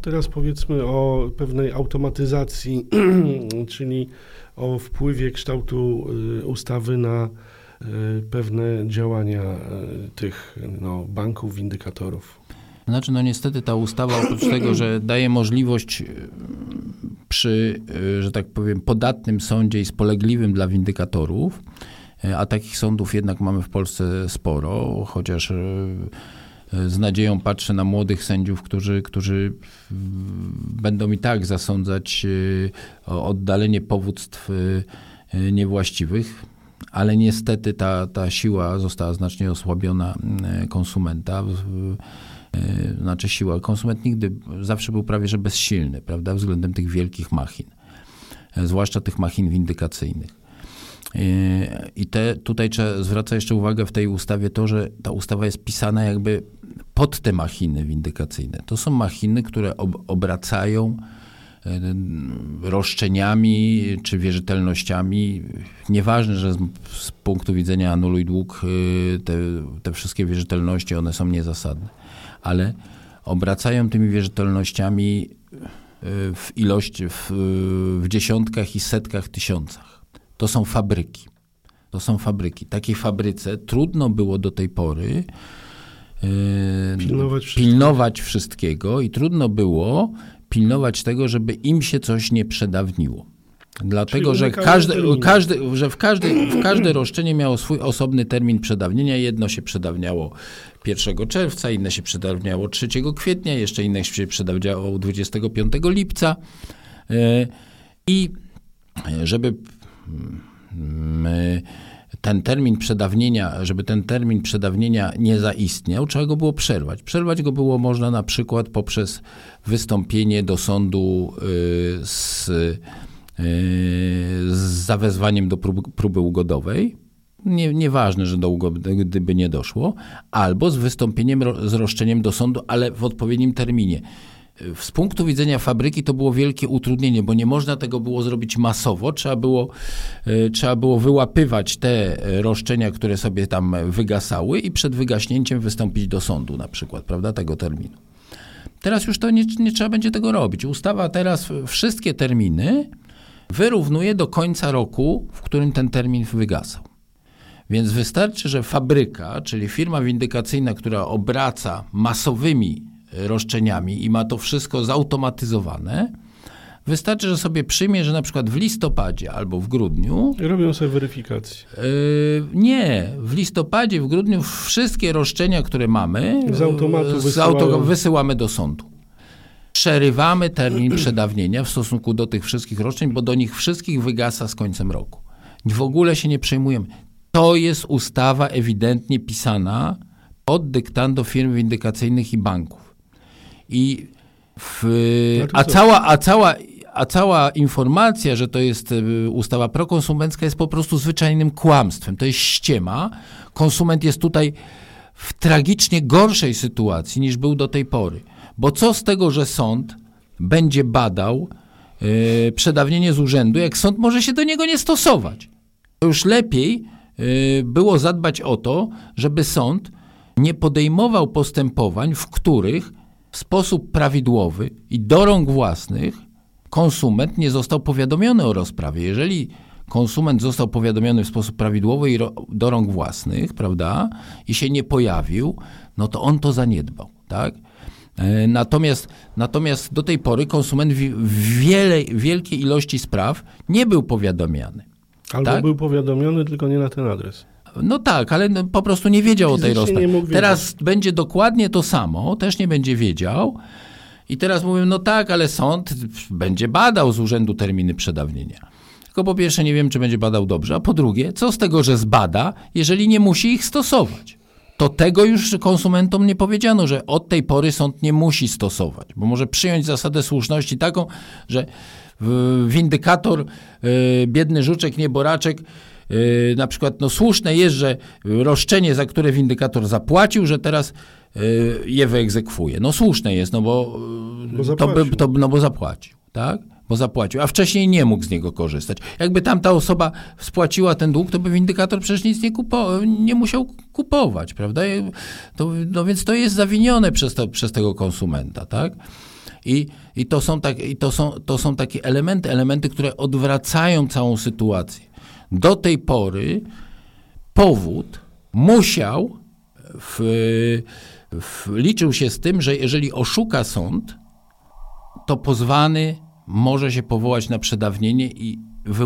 teraz powiedzmy o pewnej automatyzacji, czyli o wpływie kształtu ustawy na pewne działania tych banków, windykatorów. Znaczy, niestety ta ustawa oprócz tego, że daje możliwość przy, że tak powiem, podatnym sądzie i spolegliwym dla windykatorów, a takich sądów jednak mamy w Polsce sporo, chociaż z nadzieją patrzę na młodych sędziów, którzy będą i tak zasądzać o oddalenie powództw niewłaściwych, ale niestety ta siła została znacznie osłabiona konsumenta. Znaczy siła. Konsument nigdy zawsze był prawie że bezsilny, prawda, względem tych wielkich machin, zwłaszcza tych machin windykacyjnych. I tutaj trzeba zwracać jeszcze uwagę w tej ustawie to, że ta ustawa jest pisana jakby pod te machiny windykacyjne. To są machiny, które obracają roszczeniami czy wierzytelnościami. Nieważne, że z punktu widzenia anuluj dług te wszystkie wierzytelności, one są niezasadne, ale obracają tymi wierzytelnościami w dziesiątkach i setkach tysiącach. To są fabryki. Takiej fabryce trudno było do tej pory pilnować wszystkiego i trudno było pilnować tego, żeby im się coś nie przedawniło. Dlatego, że każde roszczenie miało swój osobny termin przedawnienia. Jedno się przedawniało 1 czerwca, inne się przedawniało 3 kwietnia, jeszcze inne się przedawniało 25 lipca. I żeby ten termin przedawnienia nie zaistniał, trzeba go było przerwać. Przerwać go było można na przykład poprzez wystąpienie do sądu z zawezwaniem do próby ugodowej. Nieważne, że do ugody gdyby nie doszło, albo z wystąpieniem z roszczeniem do sądu, ale w odpowiednim terminie. Z punktu widzenia fabryki to było wielkie utrudnienie, bo nie można tego było zrobić masowo. Trzeba było wyłapywać te roszczenia, które sobie tam wygasały i przed wygaśnięciem wystąpić do sądu na przykład, prawda, tego terminu. Teraz już to nie trzeba będzie tego robić. Ustawa teraz wszystkie terminy wyrównuje do końca roku, w którym ten termin wygasał. Więc wystarczy, że fabryka, czyli firma windykacyjna, która obraca masowymi roszczeniami i ma to wszystko zautomatyzowane, wystarczy, że sobie przyjmie, że na przykład w listopadzie albo w grudniu... Robią sobie weryfikację. Nie. W listopadzie, w grudniu wszystkie roszczenia, które mamy, z automatu wysyłamy do sądu. Przerywamy termin przedawnienia w stosunku do tych wszystkich roszczeń, bo do nich wszystkich wygasa z końcem roku. W ogóle się nie przejmujemy. To jest ustawa ewidentnie pisana pod dyktando firm windykacyjnych i banków. A cała informacja, że to jest ustawa prokonsumencka, jest po prostu zwyczajnym kłamstwem. To jest ściema. Konsument jest tutaj w tragicznie gorszej sytuacji niż był do tej pory. Bo co z tego, że sąd będzie badał przedawnienie z urzędu, jak sąd może się do niego nie stosować? To już lepiej było zadbać o to, żeby sąd nie podejmował postępowań, w których w sposób prawidłowy i do rąk własnych konsument nie został powiadomiony o rozprawie. Jeżeli konsument został powiadomiony w sposób prawidłowy i do rąk własnych, prawda, i się nie pojawił, no to on to zaniedbał, tak? Natomiast do tej pory konsument w wielkiej ilości spraw nie był powiadomiony. Albo tak? Był powiadomiony, tylko nie na ten adres. No tak, ale po prostu nie wiedział o tej rozprawie. Teraz będzie dokładnie to samo, też nie będzie wiedział. I teraz mówię, no tak, ale sąd będzie badał z urzędu terminy przedawnienia. Tylko po pierwsze nie wiem, czy będzie badał dobrze, a po drugie, co z tego, że zbada, jeżeli nie musi ich stosować? To tego już konsumentom nie powiedziano, że od tej pory sąd nie musi stosować, bo może przyjąć zasadę słuszności taką, że windykator, biedny żuczek, nieboraczek, na przykład słuszne jest, że roszczenie, za które windykator zapłacił, że teraz je wyegzekwuje. No słuszne jest, bo zapłacił, tak? Bo zapłacił, a wcześniej nie mógł z niego korzystać. Jakby tamta osoba spłaciła ten dług, to by windykator przecież nic nie musiał kupować, prawda? Więc to jest zawinione przez tego konsumenta, tak? I to są takie elementy, które odwracają całą sytuację. Do tej pory powód musiał, liczył się z tym, że jeżeli oszuka sąd, to pozwany może się powołać na przedawnienie i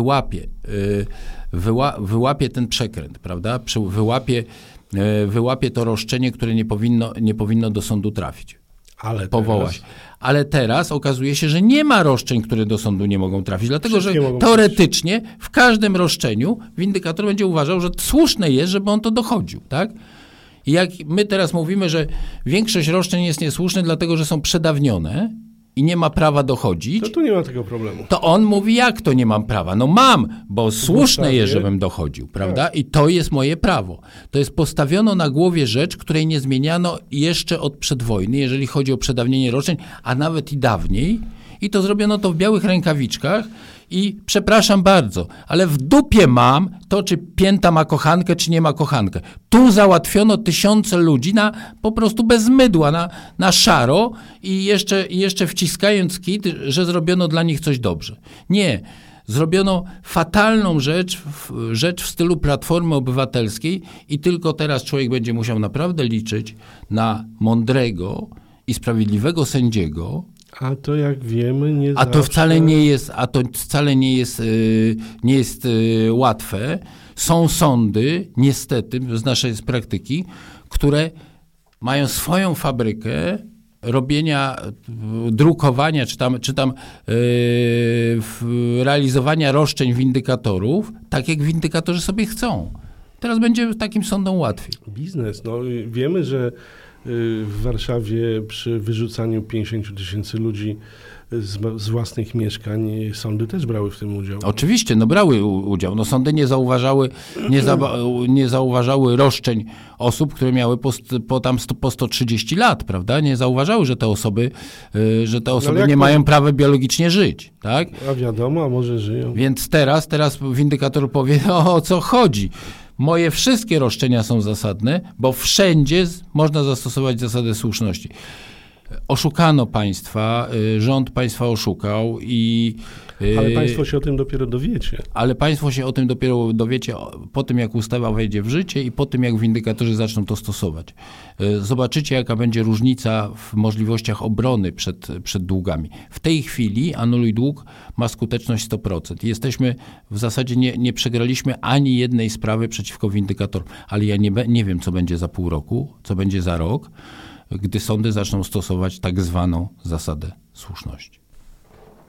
wyłapie ten przekręt, prawda? Wyłapie to roszczenie, które nie powinno do sądu trafić. Ale teraz okazuje się, że nie ma roszczeń, które do sądu nie mogą trafić, dlatego że teoretycznie w każdym roszczeniu windykator będzie uważał, że słuszne jest, żeby on to dochodził, tak? I jak my teraz mówimy, że większość roszczeń jest niesłuszne, dlatego że są przedawnione i nie ma prawa dochodzić, to tu nie ma tego problemu. To on mówi, jak to nie mam prawa? No mam, bo słuszne jest, żebym dochodził, prawda? Tak. I to jest moje prawo. To jest postawiono na głowie rzecz, której nie zmieniano jeszcze od przedwojny, jeżeli chodzi o przedawnienie roszczeń, a nawet i dawniej. I to zrobiono to w białych rękawiczkach i przepraszam bardzo, ale w dupie mam to, czy pięta ma kochankę, czy nie ma kochankę. Tu załatwiono tysiące ludzi po prostu bez mydła, na szaro i jeszcze wciskając kit, że zrobiono dla nich coś dobrze. Nie. Zrobiono fatalną rzecz w stylu Platformy Obywatelskiej i tylko teraz człowiek będzie musiał naprawdę liczyć na mądrego i sprawiedliwego sędziego. A to jak wiemy nie zawsze... To wcale nie jest łatwe. Są sądy, niestety, z naszej praktyki, które mają swoją fabrykę robienia, drukowania, czy tam realizowania roszczeń windykatorów, tak jak windykatorzy sobie chcą. Teraz będzie takim sądom łatwiej. Biznes. No, wiemy, że w Warszawie przy wyrzucaniu 50 000 ludzi z własnych mieszkań sądy też brały w tym udział. Oczywiście, brały udział. Sądy nie zauważały roszczeń osób, które miały po 130 lat, prawda? Nie zauważały, że te osoby nie mają prawa biologicznie żyć, tak? A wiadomo, a może żyją. Więc teraz windykator powie, o co chodzi. Moje wszystkie roszczenia są zasadne, bo wszędzie można zastosować zasadę słuszności. Oszukano państwa, rząd państwa oszukał i... Ale państwo się o tym dopiero dowiecie. Ale państwo się o tym dopiero dowiecie po tym, jak ustawa wejdzie w życie i po tym, jak windykatorzy zaczną to stosować. Zobaczycie, jaka będzie różnica w możliwościach obrony przed długami. W tej chwili anuluj dług ma skuteczność 100%. Jesteśmy, w zasadzie nie przegraliśmy ani jednej sprawy przeciwko windykatorom, ale ja nie wiem, co będzie za pół roku, co będzie za rok, gdy sądy zaczną stosować tak zwaną zasadę słuszności.